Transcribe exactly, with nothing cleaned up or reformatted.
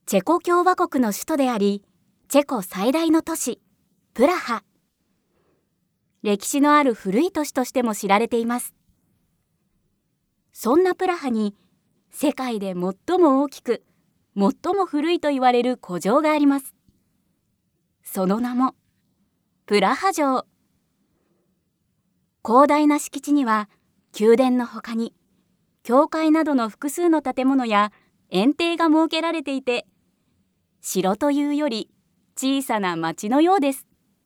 チェコ共和国の首都であり、チェコ最大の都市、プラハ。歴史のある古い都市としても知られています。そんなプラハに、世界で最も大きく、最も古いと言われる古城があります。その名も、プラハ城。広大な敷地には、宮殿のほかに、教会などの複数の建物や園庭が設けられていて、城というより小さな町のようです。